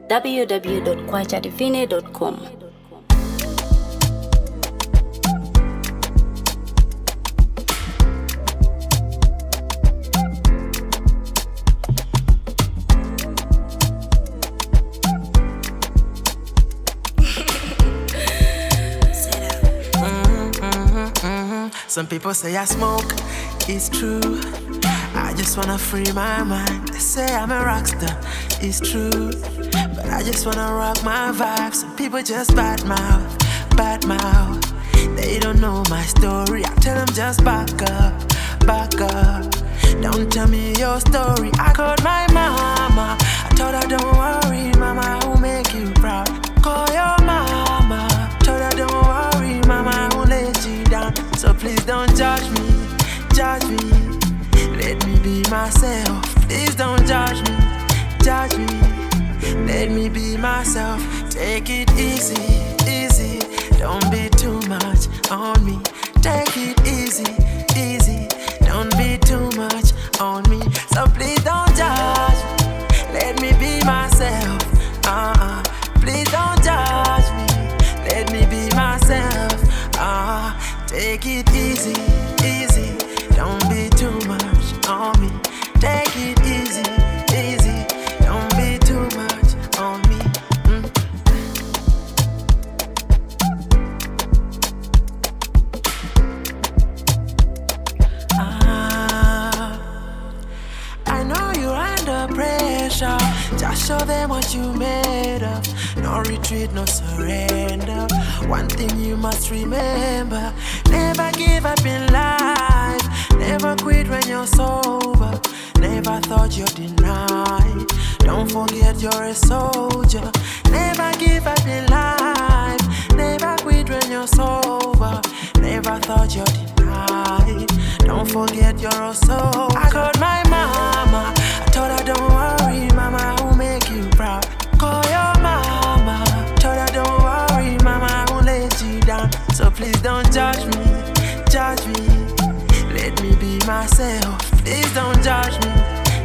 www.kwachadivine.com. Some people say I smoke, it's true. I just wanna free my mind. They say I'm a rockstar, it's true. But I just wanna rock my vibe. Some people just bad mouth. They don't know my story. I tell them just back up. Don't tell me your story. I called my mama. I told her don't worry, mama, I will make you proud. Call your mama. Told her don't worry, mama, I won't let you down. So please don't judge me. Let me be myself. Please don't judge me. Let me be myself. Take it easy. Don't be too much on me. Take it easy. Don't be too much on me. So please don't judge me. Let me be myself. Please don't judge me. Let me be myself. Take it easy. Don't be too much on me. Take it easy. Don't be too much on me. I know you're under pressure. Just show them what you made of. No retreat, no surrender. One thing you must remember: never give up in life. Never quit when you're sober. Never thought you're denied. Don't forget you're a soldier. Never give up in life. Never quit when you're sober. Never thought you're denied. Don't forget you're a soldier. I called my mama. I told her don't worry, mama, I will make you proud. Call your mama. Told her don't worry, mama, I won't let you down. So please don't judge me. Let me be myself. Please don't judge me.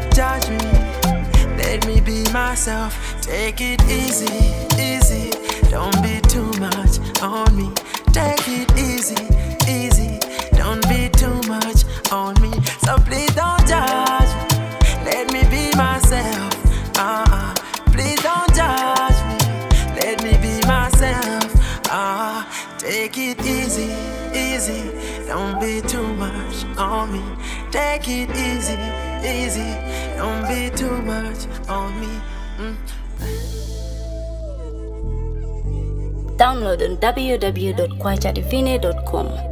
Let me be myself. Take it easy. Don't be too much on me. Take it easy. Don't be too much on me. So please don't judge me. Let me be myself. Please don't judge me. Let me be myself. Take it easy. Don't be too much on me. Take it easy. Don't be too much on me. Download on www.kwachadivine.com.